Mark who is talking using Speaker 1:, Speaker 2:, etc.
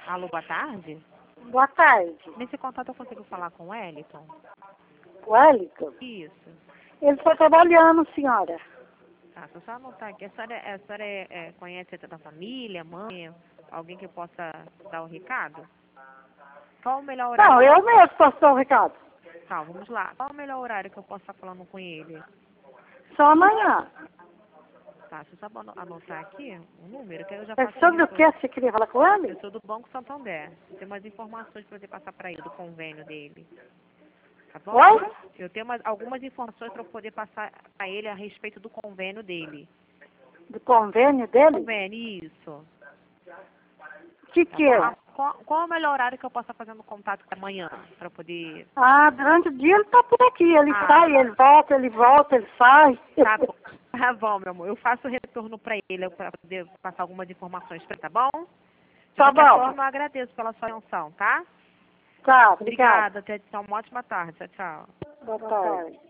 Speaker 1: Alô, boa tarde.
Speaker 2: Boa tarde.
Speaker 1: Nesse contato eu consigo falar com o Wellington?
Speaker 2: O Wellington?
Speaker 1: Isso.
Speaker 2: Ele está trabalhando, senhora.
Speaker 1: Tá, se eu só anotar aqui. A senhora conhece até da família, mãe, alguém que possa dar o recado? Qual o melhor horário?
Speaker 2: Não, eu mesmo posso dar o recado.
Speaker 1: Tá, vamos lá. Qual o melhor horário que eu posso estar falando com ele?
Speaker 2: Só amanhã.
Speaker 1: Tá, deixa eu só anotar aqui o número, que aí eu já
Speaker 2: É
Speaker 1: passo
Speaker 2: sobre o
Speaker 1: o
Speaker 2: que você queria falar com ele?
Speaker 1: Eu sou do Banco Santander. Tem umas informações para poder passar para ele, do convênio dele. Tá bom?
Speaker 2: Oi?
Speaker 1: Eu tenho algumas informações para poder passar a ele a respeito do convênio dele.
Speaker 2: Do convênio dele?
Speaker 1: Convênio, isso.
Speaker 2: O que
Speaker 1: Tá
Speaker 2: que
Speaker 1: bom?
Speaker 2: é?
Speaker 1: Qual é o melhor horário que eu possa fazer no contato amanhã, para poder...
Speaker 2: Ah, durante o dia ele está por aqui. Ele
Speaker 1: Ah.
Speaker 2: sai, ele volta, ele sai.
Speaker 1: Tá bom. Tá bom, meu amor. Eu faço o retorno para ele, para poder passar algumas informações para ele, tá bom? De
Speaker 2: Tá
Speaker 1: qualquer
Speaker 2: bom.
Speaker 1: forma, eu agradeço pela sua atenção, tá?
Speaker 2: Tá, obrigada.
Speaker 1: Obrigada. Até uma ótima tarde. Tchau, tchau.
Speaker 2: Boa tarde.